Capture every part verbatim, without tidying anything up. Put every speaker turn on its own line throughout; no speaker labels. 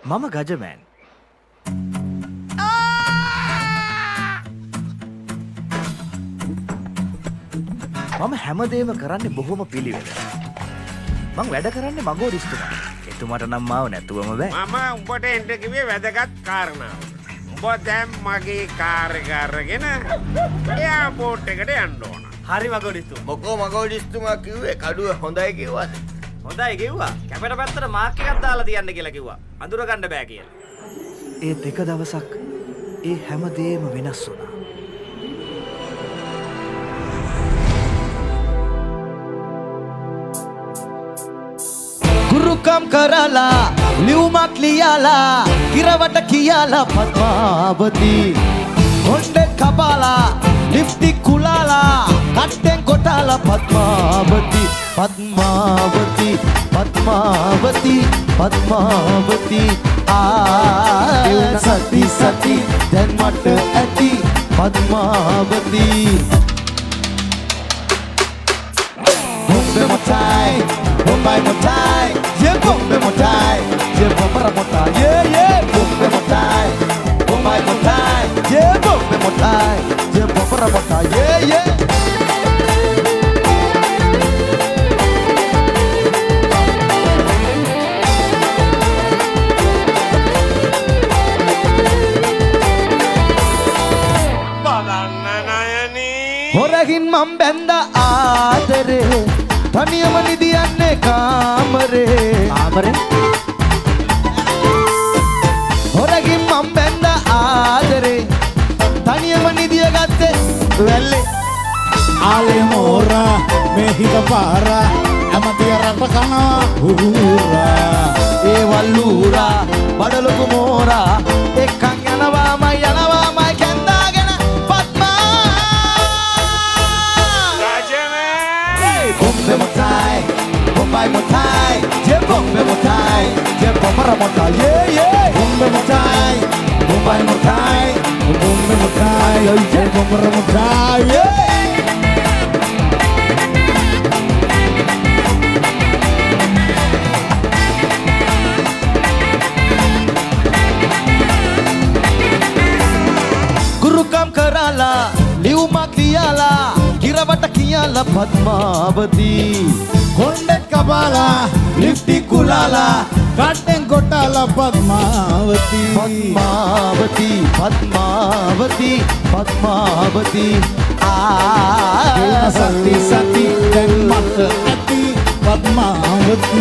මම ගජමෑන්. මම හැමදේම කරන්නේ බොහොම පිළිවෙලට. මං වැඩ කරන්නේ මගෝරිස්තුමා. එතුමාට නම් මාව නැතුවම බෑ.
මම උඹට එන්න කිව්වේ වැදගත් කාරණාවක්. උඹ දැන් මගේ කාර් එක අරගෙන එයාපෝට් එකට යන්න ඕන.
හරි මගෝරිස්තුමා.
මොකෝ මගෝරිස්තුමා කිව්වේ කඩුව හොඳයි කිව්වද?
හොඳයි කිව්වා. කැපට පැත්තට මාක් එකක් දාලා තියන්න කියලා කිව්වා. අඳුර ගන්න බෑ කියලා. ඒත් එක දවසක් ඒ හැමදේම වෙනස් වුණා.
ගුරුකම් කරලා ලියුමක් ලියලා කිරවට කියලා පద్මාවති හොන්ඩෙන් කපාලා ලිප්ස්ටික් කුලාලා කට්ටෙන් කොටාලා පద్මාවති පద్මාවති පద్මාවති පద్මාවති ආ සති සති දැන් මට ඇති පద్මාවති bombe motai bombai motai ye bombe motai ye bombara motai ye ye bombe motai bombai motai ye bombe motai ye bombara motai ye ye horagin mam benda aadare තනියම නිදියන්නේ කාමරේ කාමරේ හොරගින් මම් බැඳ ආදරේ තනියම නිදිය ගත්තේ වැල්ලේ
ආලේ මෝරා මේ හිත පාරා ඇමතිය රට කනවා හුරා
ඒ වල්ලූරා බඩලොකු මෝරා එක්කන් යනවාමයි යනවාමයි කැන්දාගෙන bombe motai, bombai motai, je bombe motai, je bombara motai, yeah yeah. Bombe motai, bombai motai, bombe motai, je bombara motai, yeah. Gurukam karala, liumak liyala. කිරවට කියලා පద్මාවති
හොන්ඩෙන් කපාලා ලිප්ස්ටික් කුලාලා කට්ටෙන් කොටාලා පద్මාවති
පద్මාවති පද්මාවති පද්මාවති ආ
සති සති දැන් මට ඇති පద్මාවති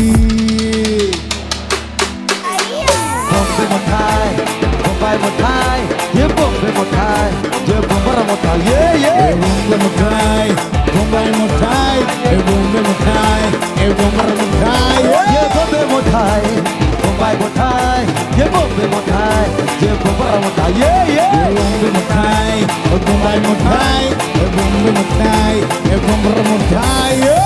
bombe motai bombai motai ye bombe motai ye bombara motai ye ye
bombe motai bombai motai ye bombe motai ye bombara motai
ye bombe motai bombai motai ye bombe motai ye bombara motai ye ye
bombe motai bombai motai ye bombe motai ye bombara motai ye